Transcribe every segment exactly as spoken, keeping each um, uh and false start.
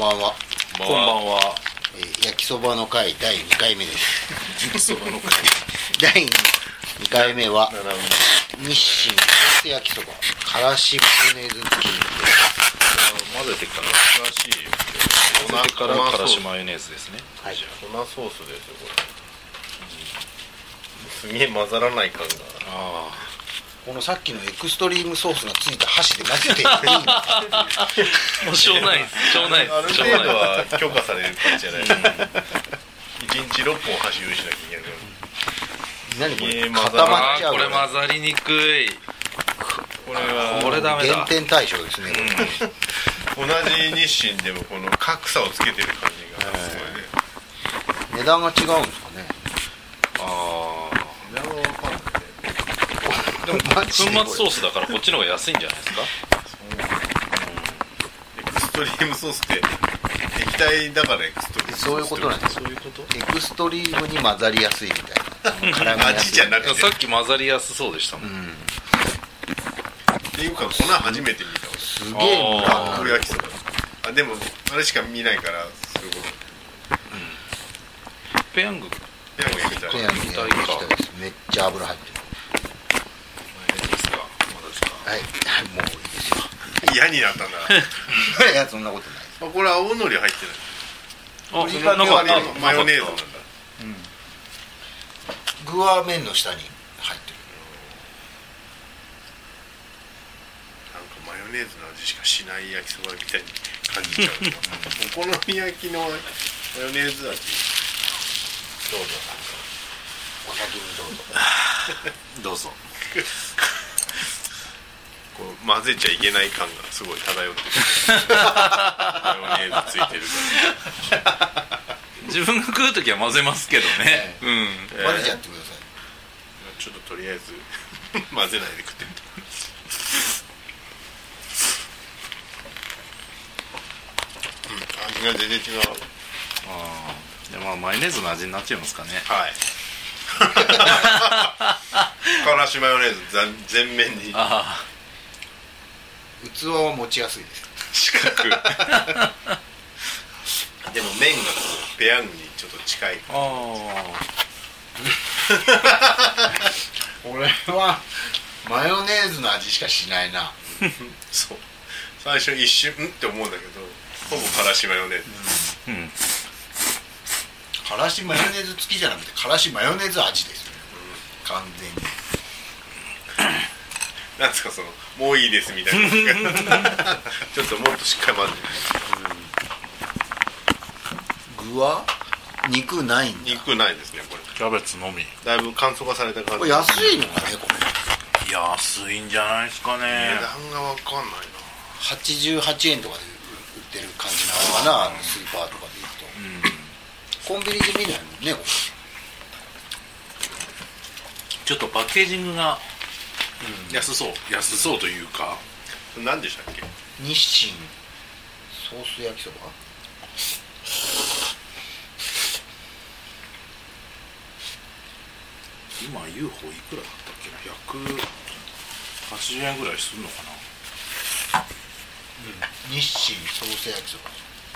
ばんは。 こんばんは。 えー、焼きそばの会だいにかいめです。 焼きそばの会だいにかいめは日清ソース焼きそばからしマヨネーズ付き混ぜてからからし混ぜてからからしマヨネーズですね。 はい、粉ソースですよこれ、うん、すげえ混ざらない感が。 ああ、 このさっきのエクストリームソースがついた箸で混ぜていいんだもうしょうないですしょうないですある程度は許可される感じじゃないですかいちにちろっぽん箸用意しなきゃいけないから。 何これ、 えー、 固まっちゃう。 これ混ざりにくい。 これはこれダメだ。 減点対象ですね、 うん、同じ日清でもこの格差をつけてる感じがすごいね。 値段が違うんですかね。 ああ、 値段は分かんないね。 でも粉末ソースだからこっちの方が安いんじゃないですか。 エクストリームソースって液体だからエクストリームソース。 そういうことなんです。 そういうこと。 エクストリームに混ざりやすいみたいな。絡みやすい味じゃなくて。 さっき混ざりやすそうでしたもん。うん、 っていうか粉初めて見た。 すげえブラック焼きそば。あ、でもあれしか見ないからすごい。うん、 ペヤング。 ペヤング焼きたい。 ペヤング焼きたいです。めっちゃ油入ってる。はい、もういいですよ。 嫌になったんだいや、そんなことないです。 あ、これ青のり入ってない。 あ、 その代わりのマヨネーズなんだ。 うん、具は麺の下に入ってる。 なんかマヨネーズの味しかしない焼きそばみたいに感じちゃうお好み焼きのマヨネーズ味。 どうぞ。お先にどうぞ。 どうぞ。 こう混ぜちゃいけない感がすごい漂ってるマヨネーズついてるから自分が食うときは混ぜますけどね、 えー、うん、 えー、 混ぜちゃってください。 ちょっととりあえず混ぜないで食ってみてうん、味が全然違う。 ああ、でもまあマヨネーズの味になっちゃいますかね。 はいからしマヨネーズ全面に。 ああ、器は持ちやすいです。 四角でも麺がこうペヤングにちょっと近い。あ俺はマヨネーズの味しかしないなそう、最初一瞬んって思うんだけどほぼからしマヨネーズ、うんうん、 からしマヨネーズ付きじゃなくてからしマヨネーズ味ですよね、うん、完全になんですかそのもういいですみたいなちょっともっとしっかり混ぜて、 うん、具は肉ないんだ。 肉ないですねこれ。 キャベツのみ。 だいぶ簡素化された感じ。 これ安いのかねこれ。 安いんじゃないですかね。 値段が分かんないな。 はちじゅうはちえんとかで売ってる感じなのかな、スーパーとかでいうと、うん、コンビニで見ないもんねこれ。 ちょっとパッケージングが安そう、安そうというか。 何でしたっけ。 日清ソース焼きそば。 今 ユーフォー いくらだったっけな。ひゃくはちじゅうえんぐらいするのかな、 うん、日清ソース焼きそば。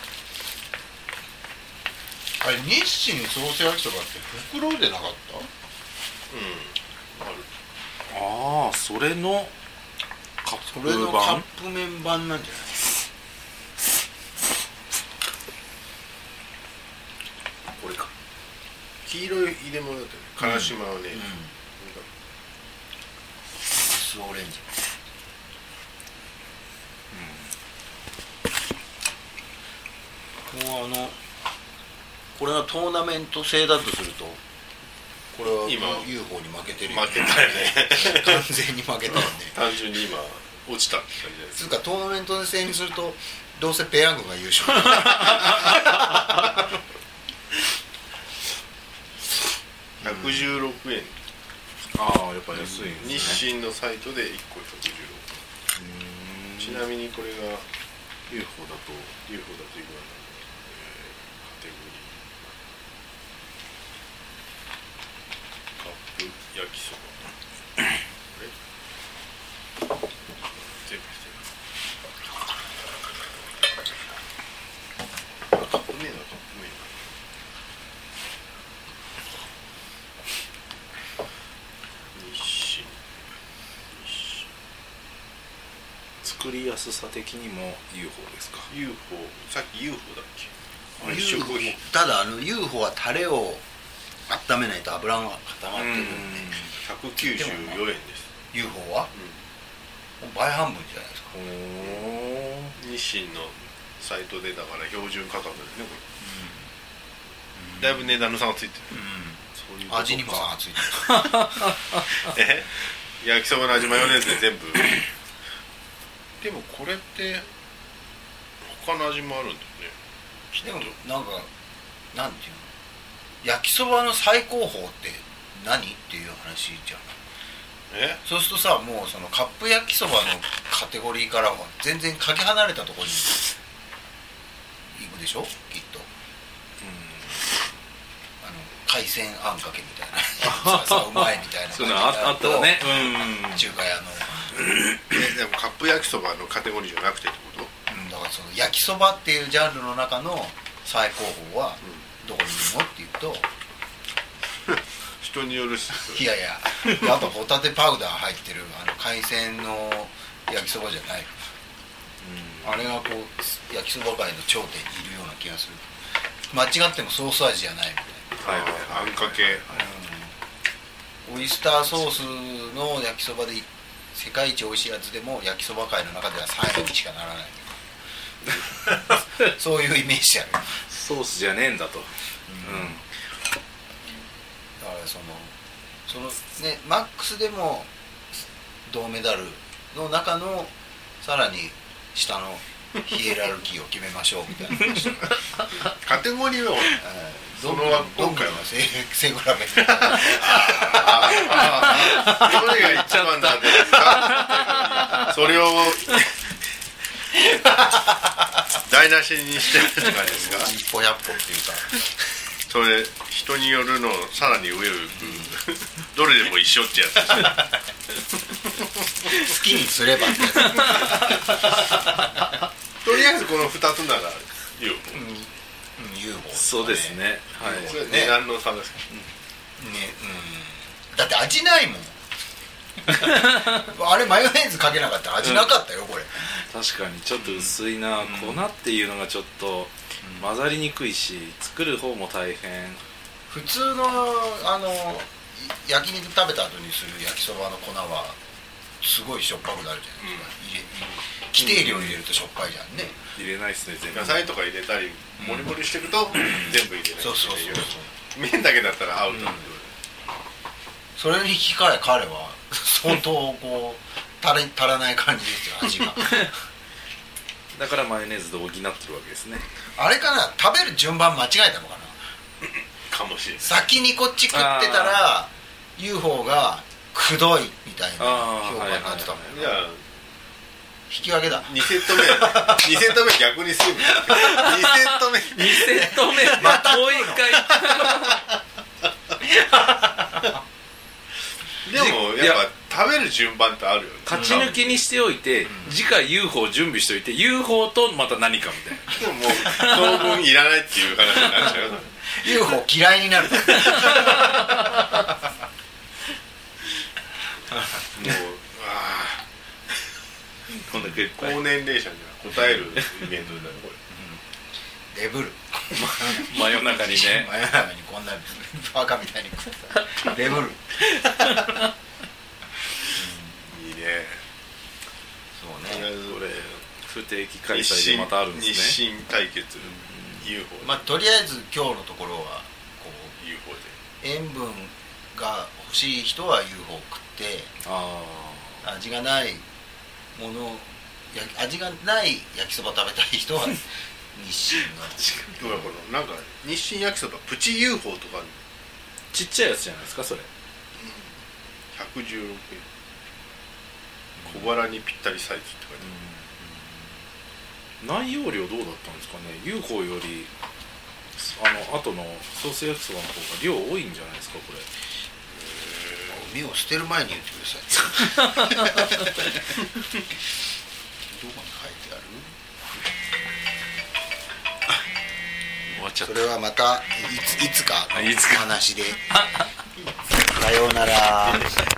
あれ日清ソース焼きそばって袋でなかった？ うん、ある。 ああ、それのカップそれのカッ版。 プ麺版なんじゃない？ これか。黄色い入れ物だったよね。からしマヨネーズ。 うん、オレンジ。うん、もうあのこれがトーナメント制だとするとこれは今 ユーフォー に負けてるよね。 負けたよね完全に負けたよね単純に今落ちたって感じです。 つうかトーナメント制にするとどうせペヤングが優勝ひゃくじゅうろくえん。 ああ、やっぱ安いですね。 日清のサイトでいっこひゃくじゅうろくえん。ちなみにこれがユーフォー だとユーフォー だといくらなの、えー、カテゴリーカップ焼きそばあれ全部してる。 作りやすさ的にも ユーフォー ですか。 ユーフォー さっき ユーフォー だっけ。あれユーフォー食品ただあの ユーフォー はタレを温めないと油が固まってるんで、 ひゃくきゅうじゅうよえんです。 ユーフォー は、うん、倍半分じゃないですか。 お日清のサイトでだから標準価格ですねこれ、うん、だいぶ値段の差がついてる、 うん、そういう味にも差がついてるえ焼きそばの味マヨネーズで全部でもこれって他の味もあるんだよね。 でもなんかなんていうの、焼きそばの最高峰って何っていう話じゃん。 えそうするとさ、もうそのカップ焼きそばのカテゴリーからは全然かけ離れたところに行くでしょきっと、うん、あの海鮮あんかけみたいなささうまいみたいな感じになるとあったね、うん、 中華屋のえでもカップ焼きそばのカテゴリーじゃなくてってこと？ うん、だからその焼きそばっていうジャンルの中の最高峰はどこにいるのっていうと、 人によるし、 いやいや、あとホタテパウダー入ってるあの海鮮の焼きそばじゃない、うん、あれがこう焼きそば界の頂点にいるような気がする。間違ってもソース味じゃないみたいな。 はいはい、あんかけ、 うん、オイスターソースの焼きそばで世界一美味しいやつでも焼きそば界の中ではさんいにしかならないそういうイメージある。 ソースじゃねえんだと、うん、 だからそのそのねマックスでも銅メダルの中のさらに下のヒエラルキーを決めましょうみたいなカテゴリーはどの今回の背比べみたいなどれが一番なんですかそれを台無しにしてるって感じですか。 一歩百歩っていうかそれ人によるのさらに上を、うん、どれでも一緒ってやつ好きにすればってやつとりあえずこのふたつなら ユーフォー、 うんうん、ユーフォー、ね、 そうですね、はい、 それ値段の差ですか、 うんねうん、だって味ないもんあれマヨネーズかけなかったら味なかったよ、うん、これ確かにちょっと薄いな、うん、粉っていうのがちょっと混ざりにくいし作る方も大変。 普通のあの焼肉食べた後にする焼きそばの粉はすごいしょっぱくなるじゃないですか、うん、入れ規定量入れるとしょっぱいじゃんね、 うん、入れないですね全部。 野菜とか入れたりもりもりしていくと、うん、全部入れない。 そうそうそうそう、 麺だけだったらアウトなんで、うん、 それに引き換え彼は相当こう足り足らない感じですよ味がだからマヨネーズで補ってるわけですね。 あれかな、食べる順番間違えたのかなかもしれない。 先にこっち食ってたら ユーフォー がくどいみたいな評価になってたもん。 じゃあ引き分けだ。 にセット目にセット目逆にするにセット目にセット目またもう一回でもやっぱ食べる順番ってあるよね。 勝ち抜きにしておいて、うん、次回 ユーフォー 準備しておいて ユーフォー とまた何かみたいな。 でももう当分いらないっていう話になっちゃうよユーフォー 嫌いになるもうあこんだけ高年齢者には答えるイベントだよこれ、うん、レブル真夜中にね真夜中にこんなバカみたいに食ったレブル、うん、いいね。 そうね、 これ不定期開催でまたあるんですね。 日清対決、うん、ユーフォーまあとりあえず今日のところはこうユーフォー で塩分が欲しい人は ユーフォー 食って、 あ味がないもの味がない焼きそば食べたい人は日清のこのなんか日清焼きそばプチ ユーフォー とかちっちゃいやつじゃないですかそれ、うん、 ひゃくじゅうろくえん小腹にぴったりサイズって書いてある、うん、内容量どうだったんですかね。 ユーフォー よりあの後のソース焼きそばの方が量多いんじゃないですかこれ。 目を捨てる前に言ってくださいどこに書いてある？ 終わっちゃった。 それはまたいつ、いつかの話でさようなら。